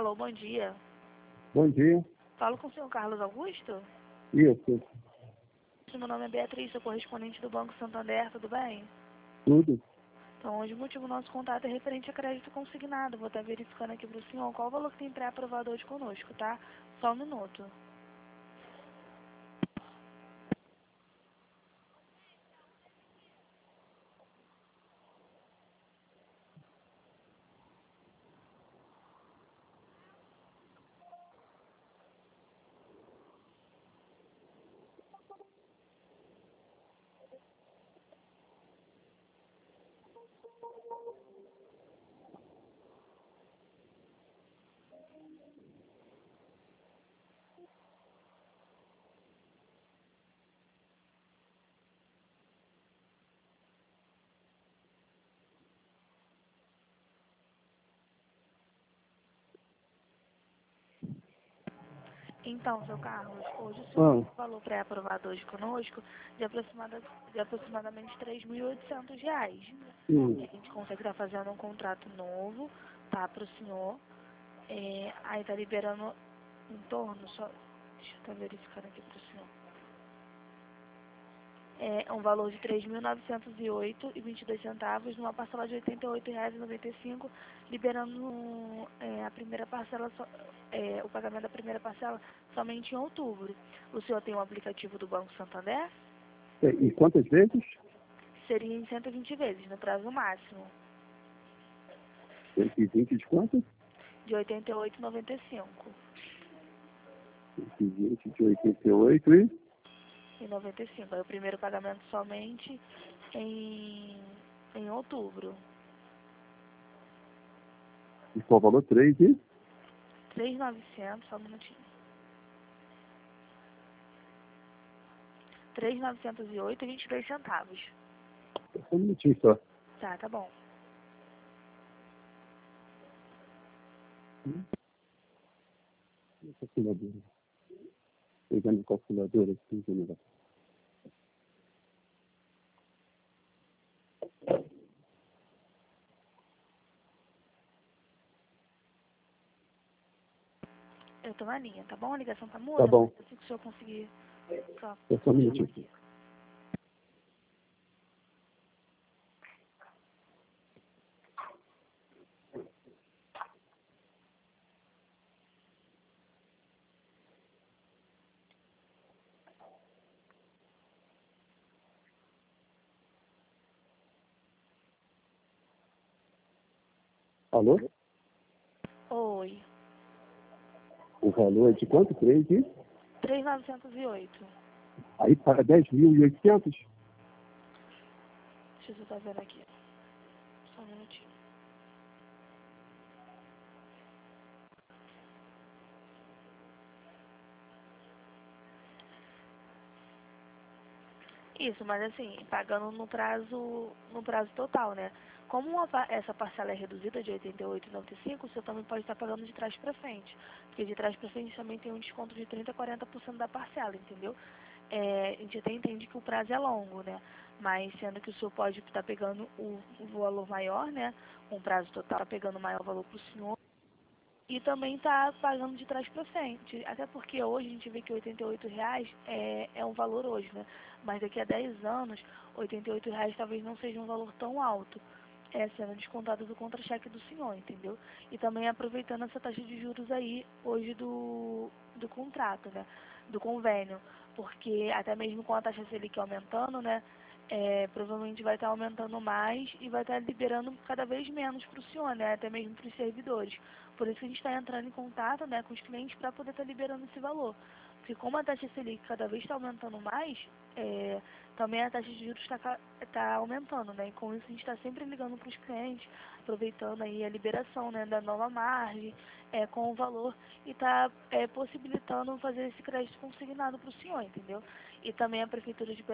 Alô, bom dia. Bom dia. Falo com o senhor Carlos Augusto? Isso, Meu nome é Beatriz, sou correspondente do Banco Santander, tudo bem? tudo. Então, hoje o motivo do nosso contato é referente a crédito consignado. Vou estar verificando aqui para o senhor qual o valor que tem pré-aprovado hoje conosco, tá? Só um minuto. Então, seu Carlos, hoje o senhor tem um valor pré-aprovado hoje conosco de aproximadamente R$ 3.800. A gente consegue estar fazendo um contrato novo, tá, para o senhor. Aí tá liberando em torno, só, deixa eu estar verificando aqui para o senhor. É um valor de R$ 3.908,22, numa parcela de R$ 88,95, liberando a primeira parcela, o pagamento da primeira parcela somente em outubro. O senhor tem um aplicativo do Banco Santander? E quantas vezes? Seria em 120 vezes, no prazo máximo, 120 de quanto? de R$ 88,95. 120 de 88 e... E 95. Aí o primeiro pagamento somente em outubro. E qual o valor? 3 e... 3.900, só um minutinho. 3.908,22. Só um minutinho só. Tá bom. Calculadora. Pegando a calculadora aqui, general. Eu tô na linha, tá bom? A ligação tá muda? Tá bom. Assim que o senhor conseguir. Só Um minutinho. aqui. Alô? Oi. O valor é de quanto? 3 e... 3.908. Aí para 10.800? Deixa eu estar vendo aqui. Só um minutinho. Isso, mas assim, pagando no prazo total, né? Como essa parcela é reduzida de R$ 88,95, o senhor também pode estar pagando de trás para frente. Porque de trás para frente também tem um desconto de 30% a 40% da parcela, entendeu? A gente até entende que o prazo é longo, né? Mas sendo que o senhor pode estar pegando o valor maior, né? Com o prazo total, tá pegando o maior valor para o senhor. E também está pagando de trás para frente. Até porque hoje a gente vê que R$ 88,00 é um valor hoje, né? Mas daqui a 10 anos, R$ 88,00 talvez não seja um valor tão alto, sendo descontado do contra-cheque do senhor, entendeu? E também aproveitando essa taxa de juros aí, hoje do contrato, né? Do convênio. Porque até mesmo com a taxa Selic aumentando, né? Provavelmente vai estar aumentando mais e vai estar liberando cada vez menos para o senhor, né? Até mesmo para os servidores. Por isso que a gente está entrando em contato, né, com os clientes para poder estar liberando esse valor. Porque como a taxa Selic cada vez está aumentando mais, também a taxa de juros está aumentando, né? E com isso a gente está sempre ligando para os clientes, aproveitando aí a liberação, né, da nova margem, com o valor e está possibilitando fazer esse crédito consignado para o senhor, entendeu? E também a Prefeitura de